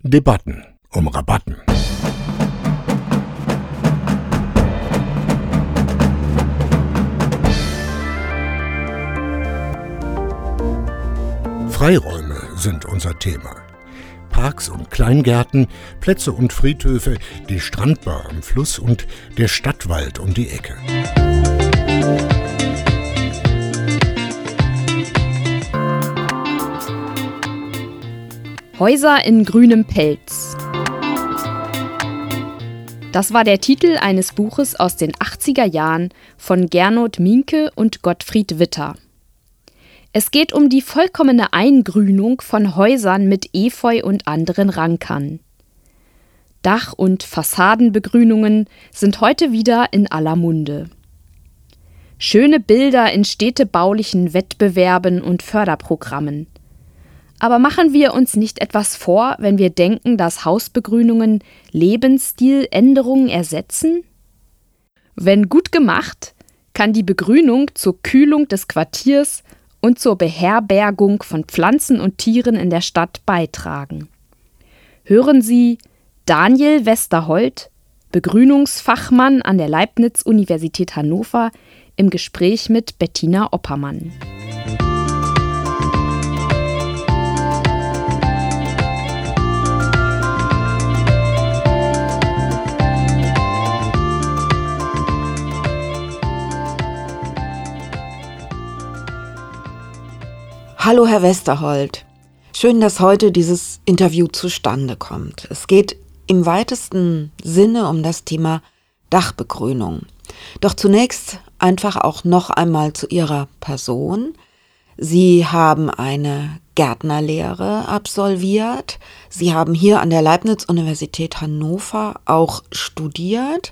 Debatten um Rabatten. Freiräume sind unser Thema. Parks und Kleingärten, Plätze und Friedhöfe, die Strandbar am Fluss und der Stadtwald um die Ecke. Häuser in grünem Pelz. Das war der Titel eines Buches aus den 80er Jahren von Gernot Mienke und Gottfried Witter. Es geht um die vollkommene Eingrünung von Häusern mit Efeu und anderen Rankern. Dach- und Fassadenbegrünungen sind heute wieder in aller Munde. Schöne Bilder in städtebaulichen Wettbewerben und Förderprogrammen. Aber machen wir uns nicht etwas vor, wenn wir denken, dass Hausbegrünungen Lebensstiländerungen ersetzen? Wenn gut gemacht, kann die Begrünung zur Kühlung des Quartiers und zur Beherbergung von Pflanzen und Tieren in der Stadt beitragen. Hören Sie Daniel Westerholt, Begrünungsfachmann an der Leibniz-Universität Hannover, im Gespräch mit Bettina Oppermann. Hallo Herr Westerholt, schön, dass heute dieses Interview zustande kommt. Es geht im weitesten Sinne um das Thema Dachbegrünung. Doch zunächst einfach auch noch einmal zu Ihrer Person. Sie haben eine Gärtnerlehre absolviert. Sie haben hier an der Leibniz-Universität Hannover auch studiert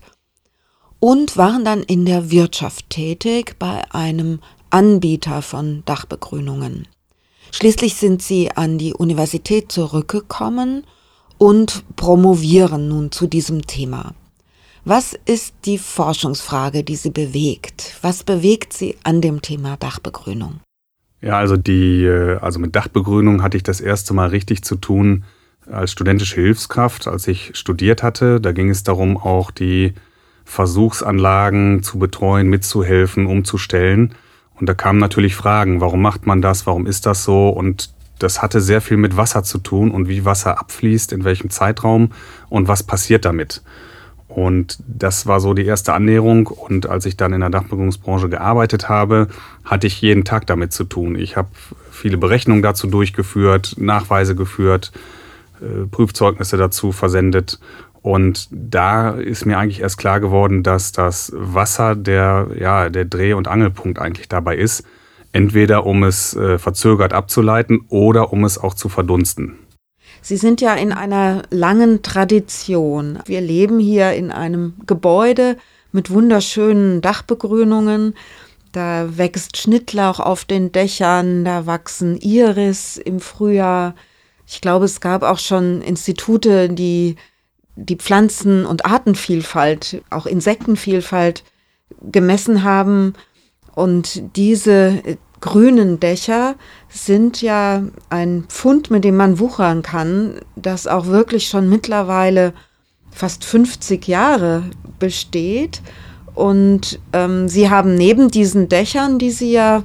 und waren dann in der Wirtschaft tätig bei einem Anbieter von Dachbegrünungen. Schließlich sind Sie an die Universität zurückgekommen und promovieren nun zu diesem Thema. Was ist die Forschungsfrage, die Sie bewegt? Was bewegt Sie an dem Thema Dachbegrünung? Ja, also mit Dachbegrünung hatte ich das erste Mal richtig zu tun als studentische Hilfskraft, als ich studiert hatte. Da ging es darum, auch die Versuchsanlagen zu betreuen, mitzuhelfen, umzustellen. Und da kamen natürlich Fragen, warum macht man das, warum ist das so? Und das hatte sehr viel mit Wasser zu tun und wie Wasser abfließt, in welchem Zeitraum und was passiert damit. Und das war so die erste Annäherung. Und als ich dann in der Dachbegrünungsbranche gearbeitet habe, hatte ich jeden Tag damit zu tun. Ich habe viele Berechnungen dazu durchgeführt, Nachweise geführt, Prüfzeugnisse dazu versendet. Und da ist mir eigentlich erst klar geworden, dass das Wasser der Dreh- und Angelpunkt eigentlich dabei ist. Entweder um es verzögert abzuleiten oder um es auch zu verdunsten. Sie sind ja in einer langen Tradition. Wir leben hier in einem Gebäude mit wunderschönen Dachbegrünungen. Da wächst Schnittlauch auf den Dächern, da wachsen Iris im Frühjahr. Ich glaube, es gab auch schon Institute, die Pflanzen- und Artenvielfalt, auch Insektenvielfalt gemessen haben. Und diese grünen Dächer sind ja ein Pfund, mit dem man wuchern kann, das auch wirklich schon mittlerweile fast 50 Jahre besteht. Und Sie haben neben diesen Dächern, die Sie ja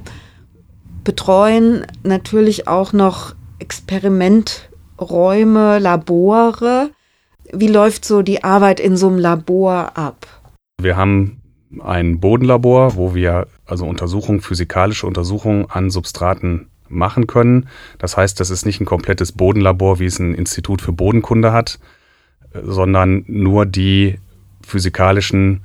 betreuen, natürlich auch noch Experimenträume, Labore. Wie läuft so die Arbeit in so einem Labor ab? Wir haben ein Bodenlabor, wo wir also physikalische Untersuchungen an Substraten machen können. Das heißt, das ist nicht ein komplettes Bodenlabor, wie es ein Institut für Bodenkunde hat, sondern nur die physikalischen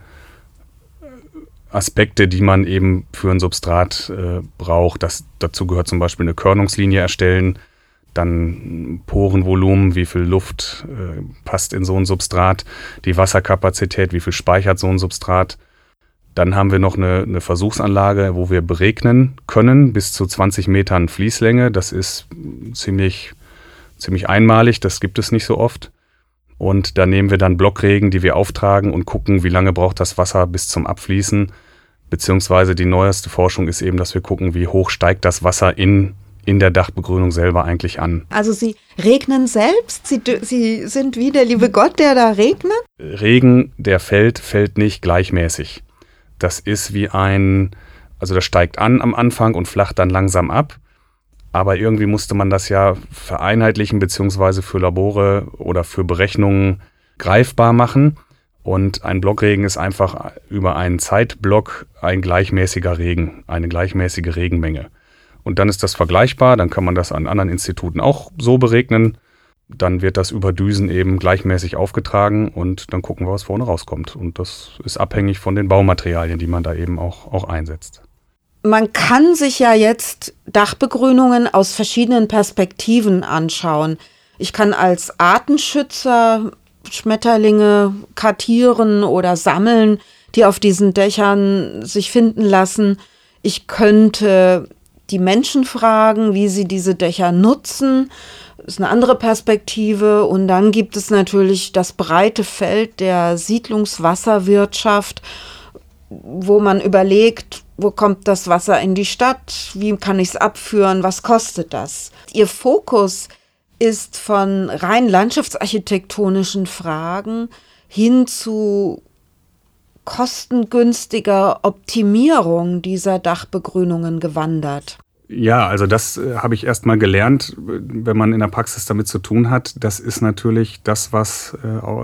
Aspekte, die man eben für ein Substrat braucht. Dazu gehört zum Beispiel eine Körnungslinie erstellen, dann Porenvolumen, wie viel Luft passt in so ein Substrat, die Wasserkapazität, wie viel speichert so ein Substrat. Dann haben wir noch eine Versuchsanlage, wo wir beregnen können, bis zu 20 Metern Fließlänge. Das ist ziemlich einmalig, das gibt es nicht so oft. Und da nehmen wir dann Blockregen, die wir auftragen und gucken, wie lange braucht das Wasser bis zum Abfließen. Beziehungsweise die neueste Forschung ist eben, dass wir gucken, wie hoch steigt das Wasser in in der Dachbegrünung selber eigentlich an. Also Sie regnen selbst? Sie sind wie der liebe Gott, der da regnet? Regen, der fällt nicht gleichmäßig. Das ist wie also das steigt an am Anfang und flacht dann langsam ab. Aber irgendwie musste man das ja vereinheitlichen beziehungsweise für Labore oder für Berechnungen greifbar machen. Und ein Blockregen ist einfach über einen Zeitblock ein gleichmäßiger Regen, eine gleichmäßige Regenmenge. Und dann ist das vergleichbar, dann kann man das an anderen Instituten auch so berechnen. Dann wird das über Düsen eben gleichmäßig aufgetragen und dann gucken wir, was vorne rauskommt. Und das ist abhängig von den Baumaterialien, die man da eben auch einsetzt. Man kann sich ja jetzt Dachbegrünungen aus verschiedenen Perspektiven anschauen. Ich kann als Artenschützer Schmetterlinge kartieren oder sammeln, die auf diesen Dächern sich finden lassen. Ich könnte die Menschen fragen, wie sie diese Dächer nutzen. Das ist eine andere Perspektive. Und dann gibt es natürlich das breite Feld der Siedlungswasserwirtschaft, wo man überlegt, wo kommt das Wasser in die Stadt, wie kann ich es abführen, was kostet das? Ihr Fokus ist von rein landschaftsarchitektonischen Fragen hin zu kostengünstiger Optimierung dieser Dachbegrünungen gewandert. Ja, also das habe ich erst mal gelernt, wenn man in der Praxis damit zu tun hat. Das ist natürlich das, was,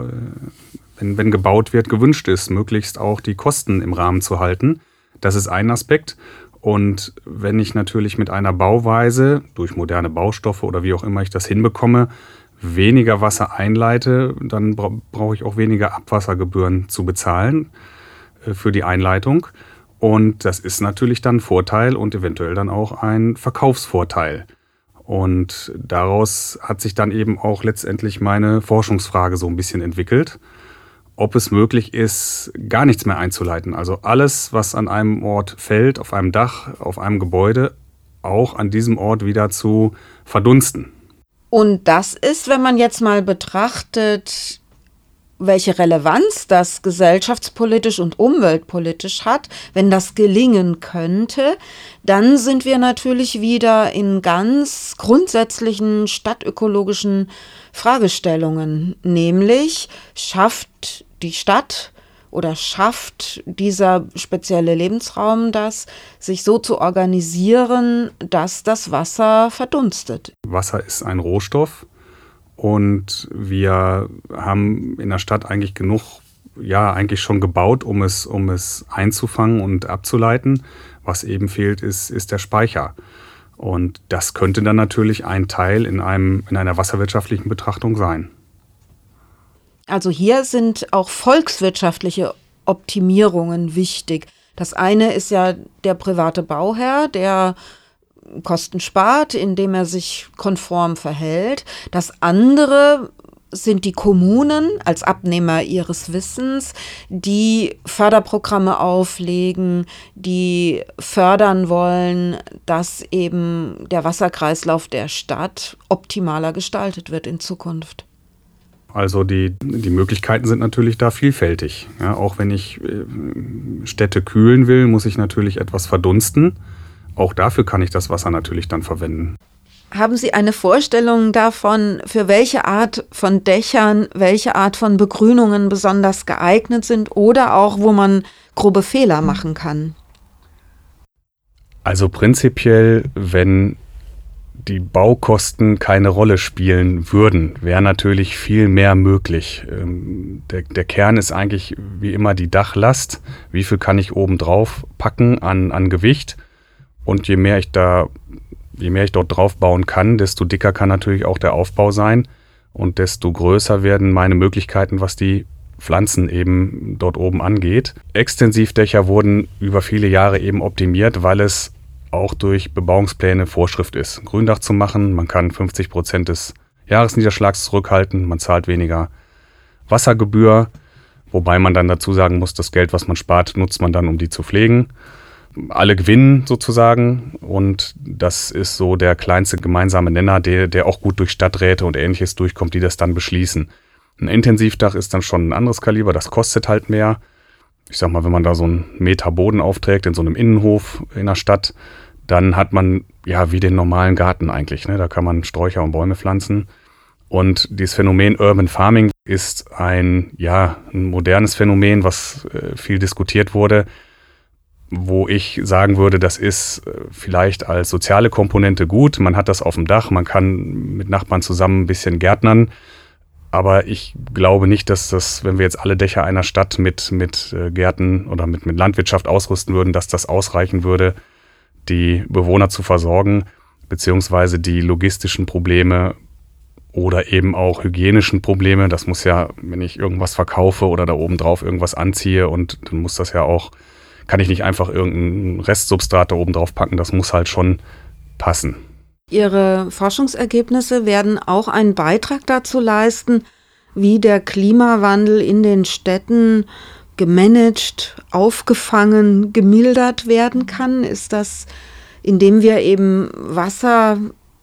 wenn gebaut wird, gewünscht ist, möglichst auch die Kosten im Rahmen zu halten. Das ist ein Aspekt. Und wenn ich natürlich mit einer Bauweise, durch moderne Baustoffe oder wie auch immer ich das hinbekomme, weniger Wasser einleite, dann brauche ich auch weniger Abwassergebühren zu bezahlen für die Einleitung. Und das ist natürlich dann ein Vorteil und eventuell dann auch ein Verkaufsvorteil. Und daraus hat sich dann eben auch letztendlich meine Forschungsfrage so ein bisschen entwickelt, ob es möglich ist, gar nichts mehr einzuleiten. Also alles, was an einem Ort fällt, auf einem Dach, auf einem Gebäude, auch an diesem Ort wieder zu verdunsten. Und das ist, wenn man jetzt mal betrachtet, welche Relevanz das gesellschaftspolitisch und umweltpolitisch hat, wenn das gelingen könnte, dann sind wir natürlich wieder in ganz grundsätzlichen stadtökologischen Fragestellungen, nämlich schafft die Stadt oder schafft dieser spezielle Lebensraum das, sich so zu organisieren, dass das Wasser verdunstet. Wasser ist ein Rohstoff. Und wir haben in der Stadt eigentlich genug, eigentlich schon gebaut, um es einzufangen und abzuleiten. Was eben fehlt, ist der Speicher. Und das könnte dann natürlich ein Teil in einer wasserwirtschaftlichen Betrachtung sein. Also hier sind auch volkswirtschaftliche Optimierungen wichtig. Das eine ist ja der private Bauherr, der Kosten spart, indem er sich konform verhält. Das andere sind die Kommunen als Abnehmer ihres Wissens, die Förderprogramme auflegen, die fördern wollen, dass eben der Wasserkreislauf der Stadt optimaler gestaltet wird in Zukunft. Also die Möglichkeiten sind natürlich da vielfältig. Ja, auch wenn ich Städte kühlen will, muss ich natürlich etwas verdunsten. Auch dafür kann ich das Wasser natürlich dann verwenden. Haben Sie eine Vorstellung davon, für welche Art von Dächern, welche Art von Begrünungen besonders geeignet sind oder auch, wo man grobe Fehler machen kann? Also prinzipiell, wenn die Baukosten keine Rolle spielen würden, wäre natürlich viel mehr möglich. Der Kern ist eigentlich wie immer die Dachlast. Wie viel kann ich oben drauf packen an Gewicht? Und je mehr ich dort drauf bauen kann, desto dicker kann natürlich auch der Aufbau sein und desto größer werden meine Möglichkeiten, was die Pflanzen eben dort oben angeht. Extensivdächer wurden über viele Jahre eben optimiert, weil es auch durch Bebauungspläne Vorschrift ist, ein Gründach zu machen. Man kann 50% des Jahresniederschlags zurückhalten, man zahlt weniger Wassergebühr, wobei man dann dazu sagen muss, das Geld, was man spart, nutzt man dann, um die zu pflegen. Alle gewinnen sozusagen und das ist so der kleinste gemeinsame Nenner, der auch gut durch Stadträte und Ähnliches durchkommt, die das dann beschließen. Ein Intensivdach ist dann schon ein anderes Kaliber, das kostet halt mehr. Ich sag mal, wenn man da so einen Meter Boden aufträgt in so einem Innenhof in der Stadt, dann hat man ja wie den normalen Garten eigentlich, ne? Da kann man Sträucher und Bäume pflanzen. Und dieses Phänomen Urban Farming ist ein modernes Phänomen, was viel diskutiert wurde, wo ich sagen würde, das ist vielleicht als soziale Komponente gut. Man hat das auf dem Dach, man kann mit Nachbarn zusammen ein bisschen gärtnern. Aber ich glaube nicht, dass das, wenn wir jetzt alle Dächer einer Stadt mit Gärten oder mit Landwirtschaft ausrüsten würden, dass das ausreichen würde, die Bewohner zu versorgen, beziehungsweise die logistischen Probleme oder eben auch hygienischen Probleme. Das muss ja, wenn ich irgendwas verkaufe oder da oben drauf irgendwas anziehe, und dann muss das ja auch, kann ich nicht einfach irgendein Restsubstrat da oben drauf packen, das muss halt schon passen. Ihre Forschungsergebnisse werden auch einen Beitrag dazu leisten, wie der Klimawandel in den Städten gemanagt, aufgefangen, gemildert werden kann. Ist das, indem wir eben Wasser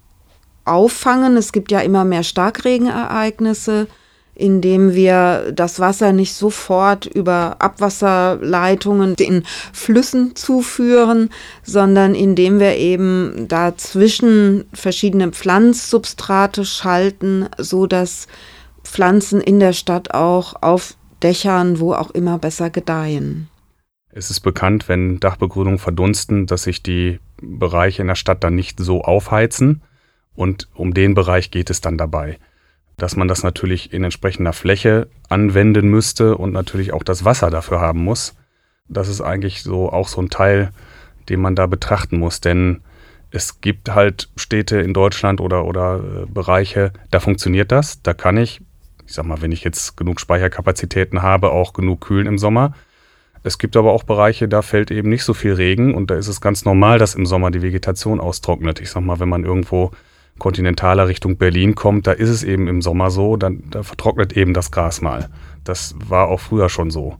auffangen? Es gibt ja immer mehr Starkregenereignisse, indem wir das Wasser nicht sofort über Abwasserleitungen den Flüssen zuführen, sondern indem wir eben dazwischen verschiedene Pflanzsubstrate schalten, so dass Pflanzen in der Stadt auch auf Dächern, wo auch immer, besser gedeihen. Es ist bekannt, wenn Dachbegrünungen verdunsten, dass sich die Bereiche in der Stadt dann nicht so aufheizen, und um den Bereich geht es dann dabei. Dass man das natürlich in entsprechender Fläche anwenden müsste und natürlich auch das Wasser dafür haben muss. Das ist eigentlich so auch so ein Teil, den man da betrachten muss. Denn es gibt halt Städte in Deutschland oder Bereiche, da funktioniert das. Da kann ich sag mal, wenn ich jetzt genug Speicherkapazitäten habe, auch genug kühlen im Sommer. Es gibt aber auch Bereiche, da fällt eben nicht so viel Regen und da ist es ganz normal, dass im Sommer die Vegetation austrocknet. Ich sag mal, wenn man irgendwo kontinentaler Richtung Berlin kommt, da ist es eben im Sommer so, da vertrocknet eben das Gras mal. Das war auch früher schon so.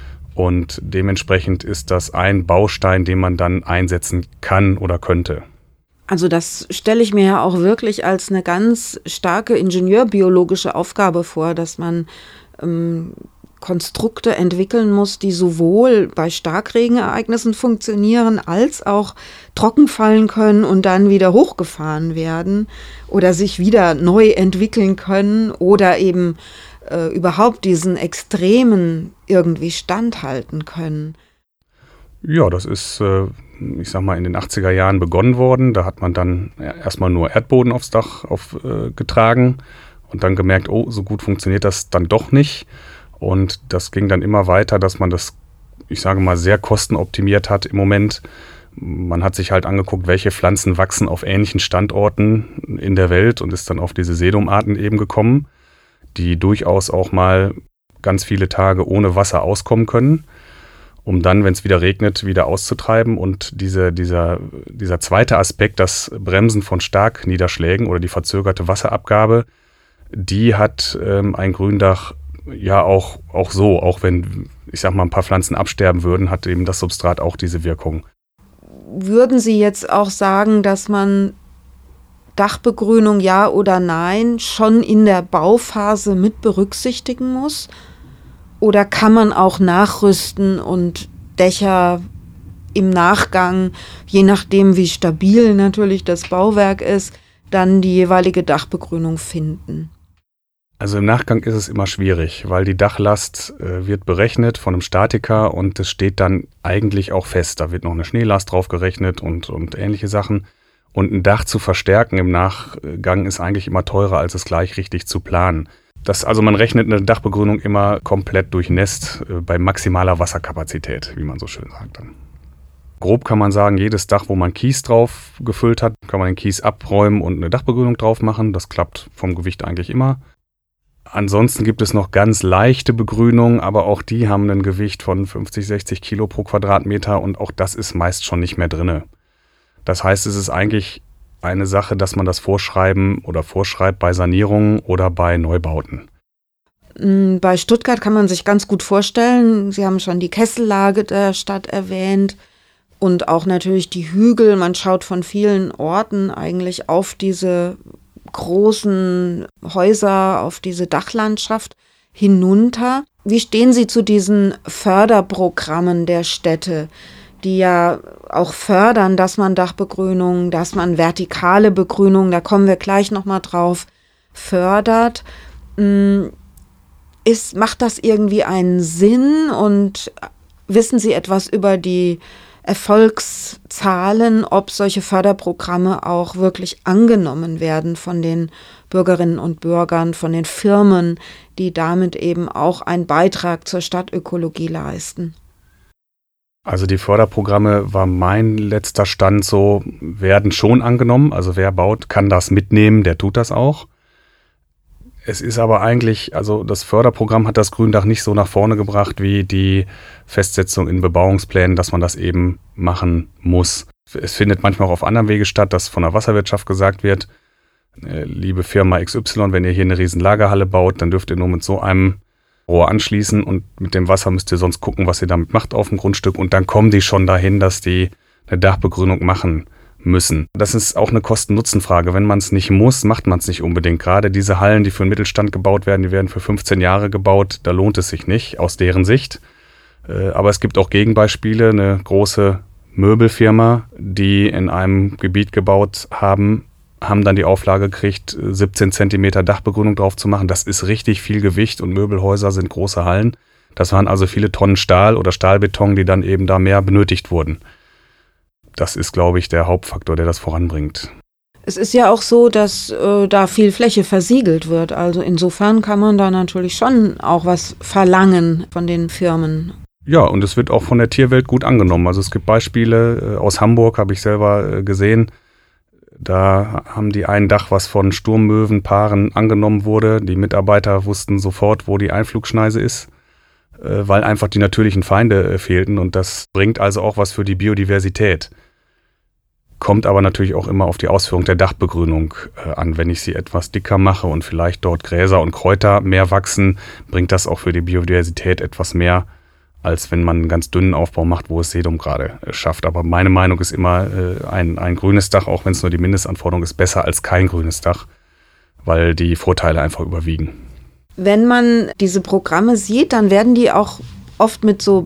Und dementsprechend ist das ein Baustein, den man dann einsetzen kann oder könnte. Also das stelle ich mir ja auch wirklich als eine ganz starke ingenieurbiologische Aufgabe vor, dass man Konstrukte entwickeln muss, die sowohl bei Starkregenereignissen funktionieren, als auch trocken fallen können und dann wieder hochgefahren werden oder sich wieder neu entwickeln können oder eben überhaupt diesen Extremen irgendwie standhalten können. Ja, das ist, ich sag mal, in den 80er Jahren begonnen worden. Da hat man dann erstmal nur Erdboden aufs Dach getragen und dann gemerkt, oh, so gut funktioniert das dann doch nicht. Und das ging dann immer weiter, dass man das, ich sage mal, sehr kostenoptimiert hat im Moment. Man hat sich halt angeguckt, welche Pflanzen wachsen auf ähnlichen Standorten in der Welt und ist dann auf diese Sedumarten eben gekommen, die durchaus auch mal ganz viele Tage ohne Wasser auskommen können, um dann, wenn es wieder regnet, wieder auszutreiben. Und dieser zweite Aspekt, das Bremsen von Starkniederschlägen oder die verzögerte Wasserabgabe, die hat ein Gründach ja auch so, auch wenn, ich sag mal, ein paar Pflanzen absterben würden, hat eben das Substrat auch diese Wirkung. Würden Sie jetzt auch sagen, dass man Dachbegrünung ja oder nein schon in der Bauphase mit berücksichtigen muss? Oder kann man auch nachrüsten und Dächer im Nachgang, je nachdem wie stabil natürlich das Bauwerk ist, dann die jeweilige Dachbegrünung finden? Also im Nachgang ist es immer schwierig, weil die Dachlast wird berechnet von einem Statiker und es steht dann eigentlich auch fest. Da wird noch eine Schneelast drauf gerechnet und ähnliche Sachen. Und ein Dach zu verstärken im Nachgang ist eigentlich immer teurer, als es gleich richtig zu planen. Also man rechnet eine Dachbegrünung immer komplett durchnässt bei maximaler Wasserkapazität, wie man so schön sagt dann. Grob kann man sagen, jedes Dach, wo man Kies drauf gefüllt hat, kann man den Kies abräumen und eine Dachbegrünung drauf machen. Das klappt vom Gewicht eigentlich immer. Ansonsten gibt es noch ganz leichte Begrünungen, aber auch die haben ein Gewicht von 50, 60 Kilo pro Quadratmeter und auch das ist meist schon nicht mehr drinne. Das heißt, es ist eigentlich eine Sache, dass man das vorschreibt bei Sanierungen oder bei Neubauten. Bei Stuttgart kann man sich ganz gut vorstellen, Sie haben schon die Kessellage der Stadt erwähnt und auch natürlich die Hügel. Man schaut von vielen Orten eigentlich auf diese großen Häuser, auf diese Dachlandschaft hinunter. Wie stehen Sie zu diesen Förderprogrammen der Städte? die ja auch fördern, dass man Dachbegrünung, dass man vertikale Begrünung, da kommen wir gleich nochmal drauf, fördert. Macht das irgendwie einen Sinn und wissen Sie etwas über die Erfolgszahlen, ob solche Förderprogramme auch wirklich angenommen werden von den Bürgerinnen und Bürgern, von den Firmen, die damit eben auch einen Beitrag zur Stadtökologie leisten? Also die Förderprogramme, war mein letzter Stand so, werden schon angenommen. Also wer baut, kann das mitnehmen, der tut das auch. Es ist aber eigentlich, also das Förderprogramm hat das Gründach nicht so nach vorne gebracht wie die Festsetzung in Bebauungsplänen, dass man das eben machen muss. Es findet manchmal auch auf anderem Wege statt, dass von der Wasserwirtschaft gesagt wird, liebe Firma XY, wenn ihr hier eine riesen Lagerhalle baut, dann dürft ihr nur mit so einem Rohr anschließen und mit dem Wasser müsst ihr sonst gucken, was ihr damit macht auf dem Grundstück und dann kommen die schon dahin, dass die eine Dachbegrünung machen müssen. Das ist auch eine Kosten-Nutzen-Frage. Wenn man es nicht muss, macht man es nicht unbedingt. Gerade diese Hallen, die für den Mittelstand gebaut werden, die werden für 15 Jahre gebaut. Da lohnt es sich nicht, aus deren Sicht. Aber es gibt auch Gegenbeispiele. Eine große Möbelfirma, die in einem Gebiet gebaut haben dann die Auflage gekriegt, 17 Zentimeter Dachbegrünung drauf zu machen. Das ist richtig viel Gewicht und Möbelhäuser sind große Hallen. Das waren also viele Tonnen Stahl oder Stahlbeton, die dann eben da mehr benötigt wurden. Das ist, glaube ich, der Hauptfaktor, der das voranbringt. Es ist ja auch so, dass da viel Fläche versiegelt wird. Also insofern kann man da natürlich schon auch was verlangen von den Firmen. Ja, und es wird auch von der Tierwelt gut angenommen. Also es gibt Beispiele aus Hamburg, habe ich selber gesehen. Da haben die ein Dach, was von Sturmmöwenpaaren angenommen wurde. Die Mitarbeiter wussten sofort, wo die Einflugschneise ist, weil einfach die natürlichen Feinde fehlten. Und das bringt also auch was für die Biodiversität. Kommt aber natürlich auch immer auf die Ausführung der Dachbegrünung an. Wenn ich sie etwas dicker mache und vielleicht dort Gräser und Kräuter mehr wachsen, bringt das auch für die Biodiversität etwas mehr, als wenn man einen ganz dünnen Aufbau macht, wo es Sedum gerade schafft. Aber meine Meinung ist immer, ein grünes Dach, auch wenn es nur die Mindestanforderung ist, besser als kein grünes Dach, weil die Vorteile einfach überwiegen. Wenn man diese Programme sieht, dann werden die auch oft mit so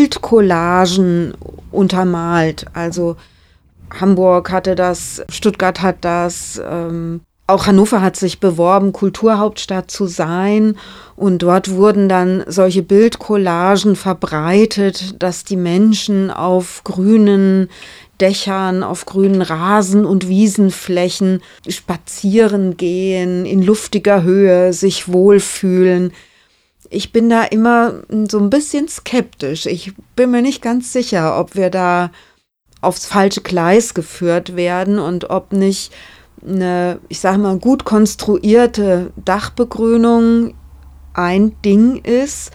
Bildcollagen untermalt. Also Hamburg hatte das, Stuttgart hat das, auch Hannover hat sich beworben, Kulturhauptstadt zu sein. Und dort wurden dann solche Bildcollagen verbreitet, dass die Menschen auf grünen Dächern, auf grünen Rasen- und Wiesenflächen spazieren gehen, in luftiger Höhe sich wohlfühlen. Ich bin da immer so ein bisschen skeptisch. Ich bin mir nicht ganz sicher, ob wir da aufs falsche Gleis geführt werden und ob nicht eine, ich sage mal, gut konstruierte Dachbegrünung ein Ding ist.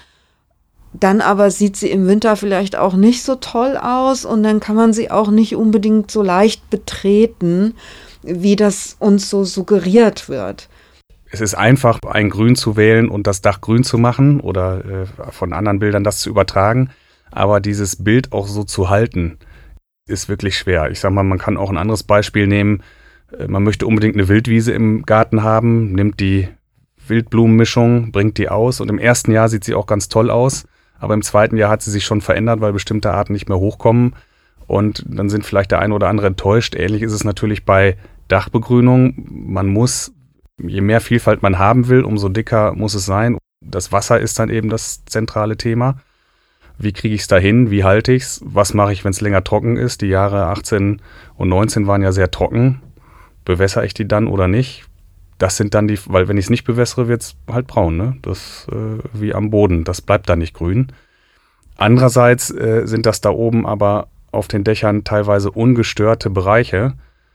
Dann aber sieht sie im Winter vielleicht auch nicht so toll aus und dann kann man sie auch nicht unbedingt so leicht betreten, wie das uns so suggeriert wird. Es ist einfach, ein Grün zu wählen und das Dach grün zu machen oder von anderen Bildern das zu übertragen. Aber dieses Bild auch so zu halten, ist wirklich schwer. Ich sag mal, man kann auch ein anderes Beispiel nehmen. Man möchte unbedingt eine Wildwiese im Garten haben, nimmt die Wildblumenmischung, bringt die aus und im ersten Jahr sieht sie auch ganz toll aus, aber im zweiten Jahr hat sie sich schon verändert, weil bestimmte Arten nicht mehr hochkommen und dann sind vielleicht der eine oder andere enttäuscht. Ähnlich ist es natürlich bei Dachbegrünung. Man muss, je mehr Vielfalt man haben will, umso dicker muss es sein. Das Wasser ist dann eben das zentrale Thema. Wie kriege ich es dahin? Wie halte ich es? Was mache ich, wenn es länger trocken ist? Die Jahre 18 und 19 waren ja sehr trocken. Bewässere ich die dann oder nicht? Das sind dann die, weil wenn ich es nicht bewässere, wird es halt braun, ne? Das wie am Boden, das bleibt dann nicht grün. Andererseits sind das da oben aber auf den Dächern teilweise ungestörte Bereiche.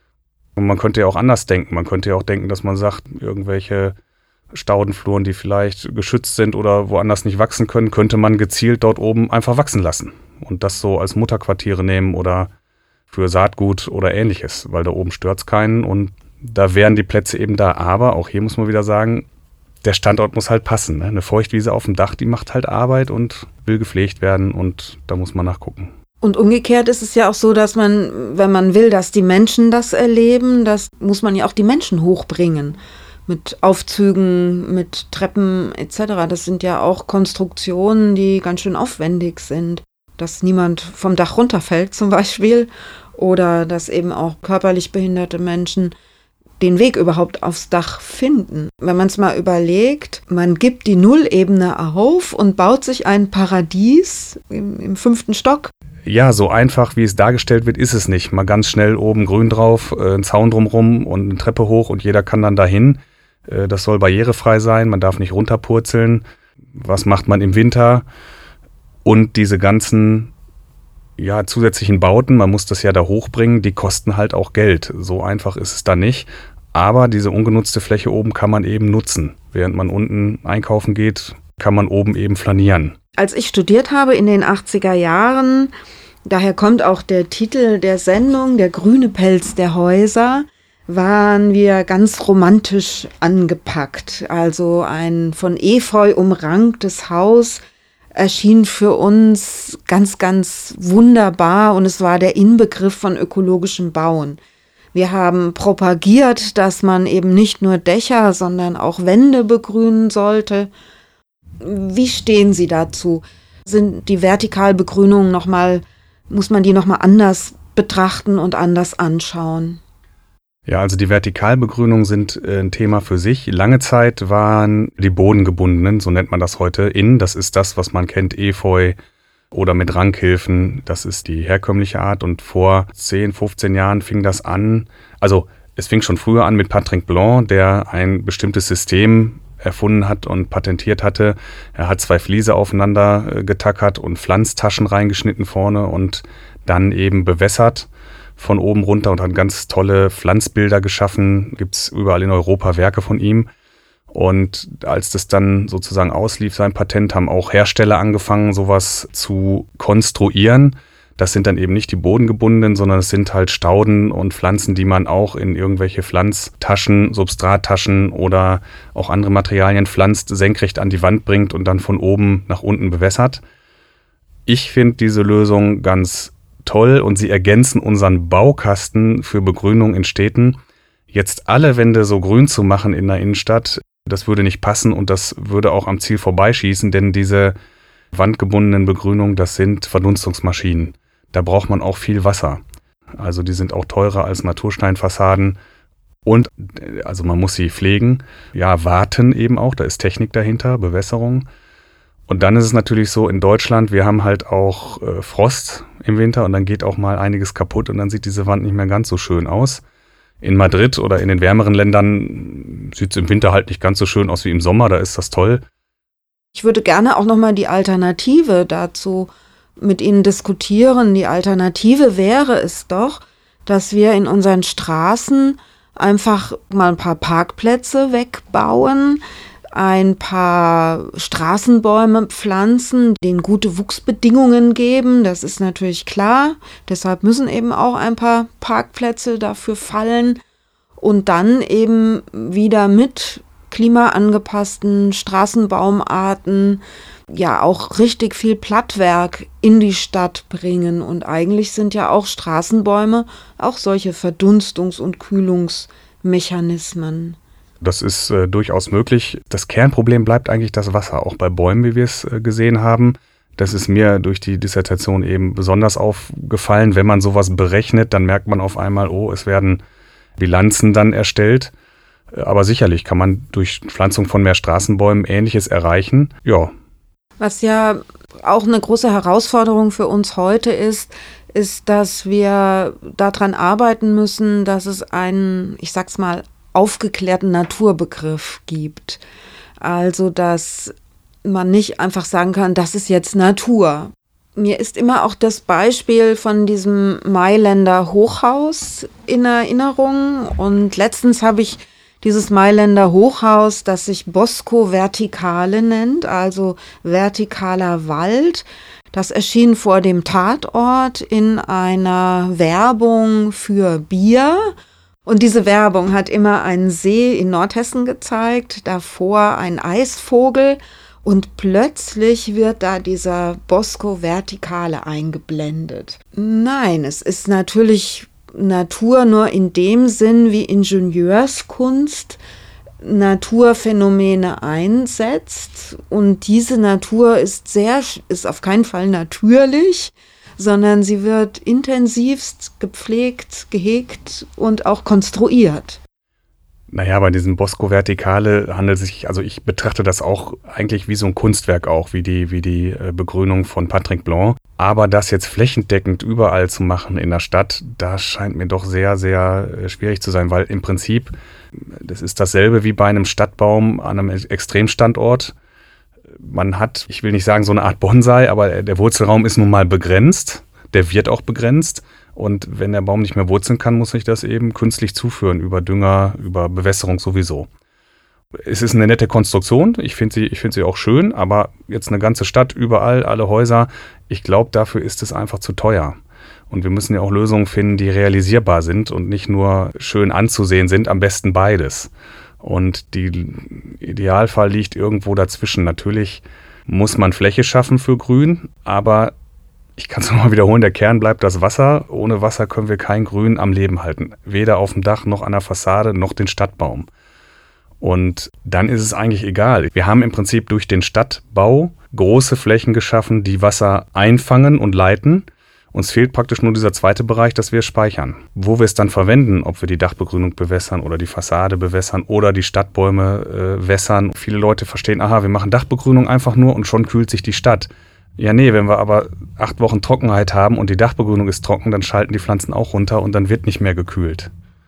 Und man könnte ja auch anders denken. Man könnte ja auch denken, dass man sagt, irgendwelche Staudenfluren, die vielleicht geschützt sind oder woanders nicht wachsen können, könnte man gezielt dort oben einfach wachsen lassen. Und das so als Mutterquartiere nehmen oder für Saatgut oder Ähnliches, weil da oben stört es keinen und da wären die Plätze eben da. Aber auch hier muss man wieder sagen, der Standort muss halt passen. Ne? Eine Feuchtwiese auf dem Dach, die macht halt Arbeit und will gepflegt werden und da muss man nachgucken. Und umgekehrt ist es ja auch so, dass man, wenn man will, dass die Menschen das erleben, das muss man ja auch die Menschen hochbringen. Mit Aufzügen, mit Treppen etc. Das sind ja auch Konstruktionen, die ganz schön aufwendig sind. dass niemand vom Dach runterfällt zum Beispiel oder dass eben auch körperlich behinderte Menschen den Weg überhaupt aufs Dach finden. Wenn man es mal überlegt, man gibt die Nullebene auf und baut sich ein Paradies im 5. Stock. Ja, so einfach, wie es dargestellt wird, ist es nicht. Mal ganz schnell oben grün drauf, ein Zaun drumrum und eine Treppe hoch und jeder kann dann dahin. Das soll barrierefrei sein, man darf nicht runterpurzeln. Was macht man im Winter? Und diese ganzen zusätzlichen Bauten, man muss das ja da hochbringen, die kosten halt auch Geld. So einfach ist es da nicht. Aber diese ungenutzte Fläche oben kann man eben nutzen. Während man unten einkaufen geht, kann man oben eben flanieren. Als ich studiert habe in den 80er Jahren, daher kommt auch der Titel der Sendung, der grüne Pelz der Häuser, waren wir ganz romantisch angepackt. Also ein von Efeu umranktes Haus erschien für uns ganz, ganz wunderbar und es war der Inbegriff von ökologischem Bauen. Wir haben propagiert, dass man eben nicht nur Dächer, sondern auch Wände begrünen sollte. Wie stehen Sie dazu? Sind die Vertikalbegrünungen muss man die nochmal anders betrachten und anders anschauen? Ja, also die Vertikalbegrünungen sind ein Thema für sich. Lange Zeit waren die bodengebundenen, so nennt man das heute, das ist das, was man kennt, Efeu oder mit Rankhilfen. Das ist die herkömmliche Art und vor 10, 15 Jahren fing das an. Also es fing schon früher an mit Patrick Blanc, der ein bestimmtes System erfunden hat und patentiert hatte. Er hat 2 Fliese aufeinander getackert und Pflanztaschen reingeschnitten vorne und dann eben bewässert von oben runter und hat ganz tolle Pflanzbilder geschaffen. Gibt es überall in Europa Werke von ihm. Und als das dann sozusagen auslief, sein Patent, haben auch Hersteller angefangen, sowas zu konstruieren. Das sind dann eben nicht die bodengebundenen, sondern es sind halt Stauden und Pflanzen, die man auch in irgendwelche Pflanztaschen, Substrattaschen oder auch andere Materialien pflanzt, senkrecht an die Wand bringt und dann von oben nach unten bewässert. Ich finde diese Lösung ganz toll und sie ergänzen unseren Baukasten für Begrünung in Städten. Jetzt alle Wände so grün zu machen in der Innenstadt, das würde nicht passen und das würde auch am Ziel vorbeischießen, denn diese wandgebundenen Begrünungen, das sind Verdunstungsmaschinen. Da braucht man auch viel Wasser. Also die sind auch teurer als Natursteinfassaden und also man muss sie pflegen, warten eben auch, da ist Technik dahinter, Bewässerung. Und dann ist es natürlich so, in Deutschland, wir haben halt auch Frost im Winter und dann geht auch mal einiges kaputt und dann sieht diese Wand nicht mehr ganz so schön aus. In Madrid oder in den wärmeren Ländern sieht es im Winter halt nicht ganz so schön aus wie im Sommer, da ist das toll. Ich würde gerne auch nochmal die Alternative dazu mit Ihnen diskutieren. Die Alternative wäre es doch, dass wir in unseren Straßen einfach mal ein paar Parkplätze wegbauen, ein paar Straßenbäume pflanzen, denen gute Wuchsbedingungen geben, das ist natürlich klar. Deshalb müssen eben auch ein paar Parkplätze dafür fallen und dann eben wieder mit klimaangepassten Straßenbaumarten auch richtig viel Plattwerk in die Stadt bringen. Und eigentlich sind ja auch Straßenbäume auch solche Verdunstungs- und Kühlungsmechanismen. Das ist durchaus möglich. Das Kernproblem bleibt eigentlich das Wasser, auch bei Bäumen, wie wir es gesehen haben. Das ist mir durch die Dissertation eben besonders aufgefallen. Wenn man sowas berechnet, dann merkt man auf einmal, es werden Bilanzen dann erstellt. Aber sicherlich kann man durch Pflanzung von mehr Straßenbäumen Ähnliches erreichen. Ja. Was ja auch eine große Herausforderung für uns heute ist, dass wir daran arbeiten müssen, dass es einen, ich sag's mal, aufgeklärten Naturbegriff gibt. Also, dass man nicht einfach sagen kann, das ist jetzt Natur. Mir ist immer auch das Beispiel von diesem Mailänder Hochhaus in Erinnerung. Und letztens habe ich dieses Mailänder Hochhaus, das sich Bosco Verticale nennt, also vertikaler Wald. Das erschien vor dem Tatort in einer Werbung für Bier. Und diese Werbung hat immer einen See in Nordhessen gezeigt, davor ein Eisvogel und plötzlich wird da dieser Bosco Verticale eingeblendet. Nein, es ist natürlich Natur nur in dem Sinn wie Ingenieurskunst Naturphänomene einsetzt. Und diese Natur ist auf keinen Fall natürlich, sondern sie wird intensivst gepflegt, gehegt und auch konstruiert. Naja, bei diesem Bosco Verticale handelt es sich, also ich betrachte das auch eigentlich wie so ein Kunstwerk auch, wie die Begrünung von Patrick Blanc. Aber das jetzt flächendeckend überall zu machen in der Stadt, das scheint mir doch sehr, sehr schwierig zu sein, weil im Prinzip, das ist dasselbe wie bei einem Stadtbaum an einem Extremstandort. Man hat, ich will nicht sagen so eine Art Bonsai, aber der Wurzelraum ist nun mal begrenzt, der wird auch begrenzt. Und wenn der Baum nicht mehr wurzeln kann, muss ich das eben künstlich zuführen, über Dünger, über Bewässerung sowieso. Es ist eine nette Konstruktion, ich finde sie auch schön, aber jetzt eine ganze Stadt, überall, alle Häuser, ich glaube, dafür ist es einfach zu teuer. Und wir müssen ja auch Lösungen finden, die realisierbar sind und nicht nur schön anzusehen sind, am besten beides. Und der Idealfall liegt irgendwo dazwischen. Natürlich muss man Fläche schaffen für Grün, aber ich kann es nochmal wiederholen, der Kern bleibt das Wasser. Ohne Wasser können wir kein Grün am Leben halten. Weder auf dem Dach, noch an der Fassade, noch den Stadtbaum. Und dann ist es eigentlich egal. Wir haben im Prinzip durch den Stadtbau große Flächen geschaffen, die Wasser einfangen und leiten. Uns fehlt praktisch nur dieser zweite Bereich, dass wir es speichern. Wo wir es dann verwenden, ob wir die Dachbegrünung bewässern oder die Fassade bewässern oder die Stadtbäume wässern. Viele Leute verstehen, wir machen Dachbegrünung einfach nur und schon kühlt sich die Stadt. Ja, nee, wenn wir aber 8 Wochen Trockenheit haben und die Dachbegrünung ist trocken, dann schalten die Pflanzen auch runter und dann wird nicht mehr gekühlt.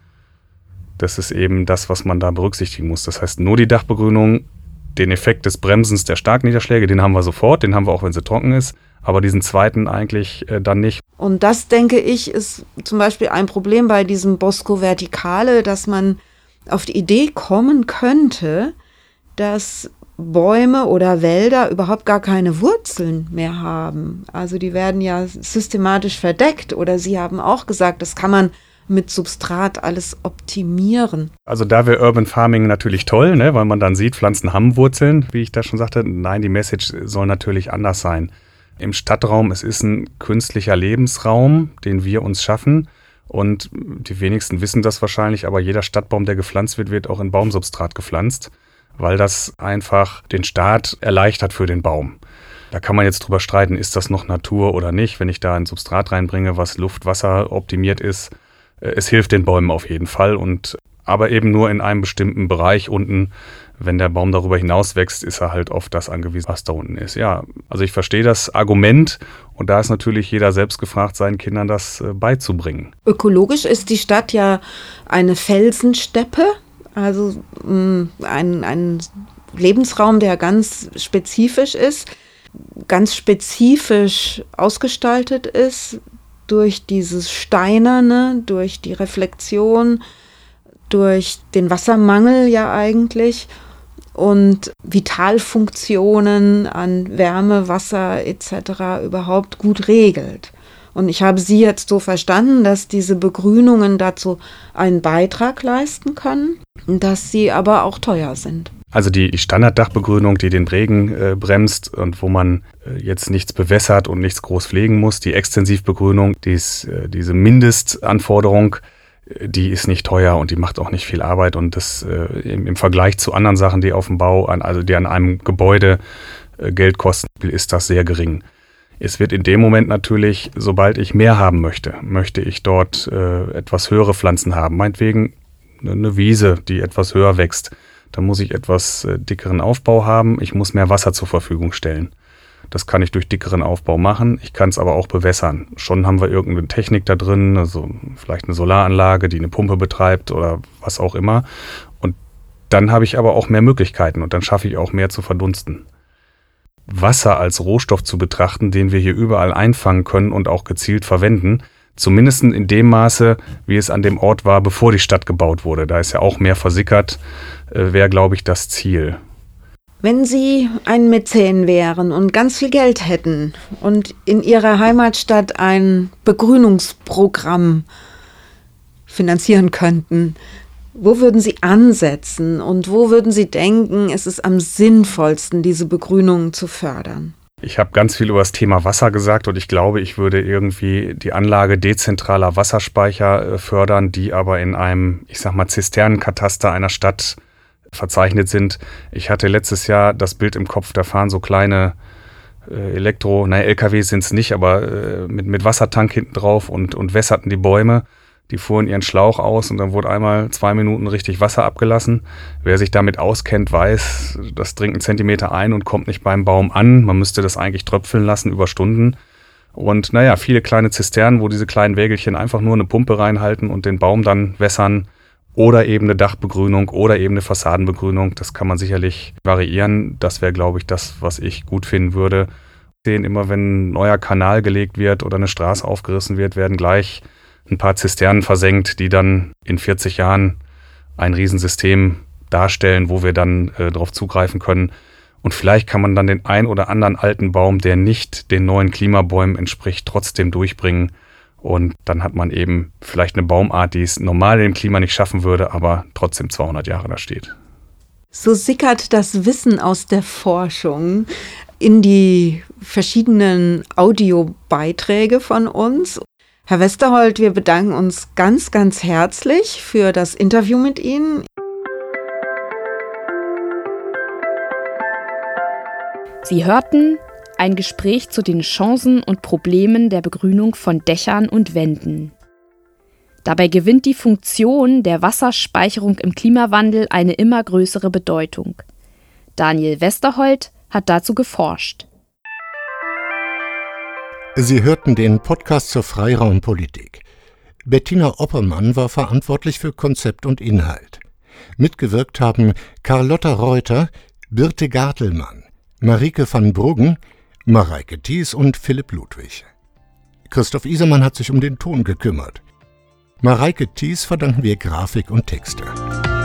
Das ist eben das, was man da berücksichtigen muss. Das heißt, nur die Dachbegrünung, den Effekt des Bremsens der Starkniederschläge, den haben wir sofort, den haben wir auch, wenn sie trocken ist, aber diesen zweiten eigentlich dann nicht. Und das, denke ich, ist zum Beispiel ein Problem bei diesem Bosco Verticale, dass man auf die Idee kommen könnte, dass Bäume oder Wälder überhaupt gar keine Wurzeln mehr haben. Also die werden ja systematisch verdeckt oder Sie haben auch gesagt, das kann man mit Substrat alles optimieren. Also da wäre Urban Farming natürlich toll, ne, weil man dann sieht, Pflanzen haben Wurzeln, wie ich da schon sagte. Nein, die Message soll natürlich anders sein. Im Stadtraum, es ist ein künstlicher Lebensraum, den wir uns schaffen. Und die wenigsten wissen das wahrscheinlich, aber jeder Stadtbaum, der gepflanzt wird, wird auch in Baumsubstrat gepflanzt, weil das einfach den Start erleichtert für den Baum. Da kann man jetzt drüber streiten, ist das noch Natur oder nicht, wenn ich da ein Substrat reinbringe, was Luft, Wasser optimiert ist. Es hilft den Bäumen auf jeden Fall, aber eben nur in einem bestimmten Bereich unten. Wenn der Baum darüber hinaus wächst, ist er halt auf das angewiesen, was da unten ist. Ja, also ich verstehe das Argument und da ist natürlich jeder selbst gefragt, seinen Kindern das beizubringen. Ökologisch ist die Stadt ja eine Felsensteppe. Also ein Lebensraum, der ganz spezifisch ist, ganz spezifisch ausgestaltet ist durch dieses Steinerne, durch die Reflexion, durch den Wassermangel ja eigentlich und Vitalfunktionen an Wärme, Wasser etc. überhaupt gut regelt. Und ich habe Sie jetzt so verstanden, dass diese Begrünungen dazu einen Beitrag leisten können, dass sie aber auch teuer sind. Also die Standarddachbegrünung, die den Regen bremst und wo man jetzt nichts bewässert und nichts groß pflegen muss, die Extensivbegrünung, diese Mindestanforderung, die ist nicht teuer und die macht auch nicht viel Arbeit. Und das im Vergleich zu anderen Sachen, die auf dem Bau, die an einem Gebäude Geld kosten, ist das sehr gering. Es wird in dem Moment natürlich, sobald ich mehr haben möchte ich dort etwas höhere Pflanzen haben. Meinetwegen eine Wiese, die etwas höher wächst. Dann muss ich etwas dickeren Aufbau haben. Ich muss mehr Wasser zur Verfügung stellen. Das kann ich durch dickeren Aufbau machen. Ich kann es aber auch bewässern. Schon haben wir irgendeine Technik da drin, also vielleicht eine Solaranlage, die eine Pumpe betreibt oder was auch immer. Und dann habe ich aber auch mehr Möglichkeiten und dann schaffe ich auch mehr zu verdunsten. Wasser als Rohstoff zu betrachten, den wir hier überall einfangen können und auch gezielt verwenden, zumindest in dem Maße, wie es an dem Ort war, bevor die Stadt gebaut wurde. Da ist ja auch mehr versickert, wäre, glaube ich, das Ziel. Wenn Sie ein Mäzen wären und ganz viel Geld hätten und in Ihrer Heimatstadt ein Begrünungsprogramm finanzieren könnten, wo würden Sie ansetzen und wo würden Sie denken, es ist am sinnvollsten, diese Begrünung zu fördern? Ich habe ganz viel über das Thema Wasser gesagt und ich glaube, ich würde irgendwie die Anlage dezentraler Wasserspeicher fördern, die aber in einem, Zisternenkataster einer Stadt verzeichnet sind. Ich hatte letztes Jahr das Bild im Kopf, da fahren so kleine LKWs sind es nicht, aber mit Wassertank hinten drauf und wässerten die Bäume. Die fuhren ihren Schlauch aus und dann wurde einmal 2 Minuten richtig Wasser abgelassen. Wer sich damit auskennt, weiß, das dringt 1 Zentimeter ein und kommt nicht beim Baum an. Man müsste das eigentlich tröpfeln lassen über Stunden. Und viele kleine Zisternen, wo diese kleinen Wägelchen einfach nur eine Pumpe reinhalten und den Baum dann wässern. Oder eben eine Dachbegrünung oder eben eine Fassadenbegrünung. Das kann man sicherlich variieren. Das wäre, glaube ich, das, was ich gut finden würde. Immer wenn ein neuer Kanal gelegt wird oder eine Straße aufgerissen wird, werden gleich ein paar Zisternen versenkt, die dann in 40 Jahren ein Riesensystem darstellen, wo wir dann darauf zugreifen können. Und vielleicht kann man dann den ein oder anderen alten Baum, der nicht den neuen Klimabäumen entspricht, trotzdem durchbringen. Und dann hat man eben vielleicht eine Baumart, die es normal im Klima nicht schaffen würde, aber trotzdem 200 Jahre da steht. So sickert das Wissen aus der Forschung in die verschiedenen Audiobeiträge von uns. Herr Westerholt, wir bedanken uns ganz, ganz herzlich für das Interview mit Ihnen. Sie hörten ein Gespräch zu den Chancen und Problemen der Begrünung von Dächern und Wänden. Dabei gewinnt die Funktion der Wasserspeicherung im Klimawandel eine immer größere Bedeutung. Daniel Westerholt hat dazu geforscht. Sie hörten den Podcast zur Freiraumpolitik. Bettina Oppermann war verantwortlich für Konzept und Inhalt. Mitgewirkt haben Carlotta Reuter, Birte Gartelmann, Marike van Bruggen, Mareike Thies und Philipp Ludwig. Christoph Isermann hat sich um den Ton gekümmert. Mareike Thies verdanken wir Grafik und Texte.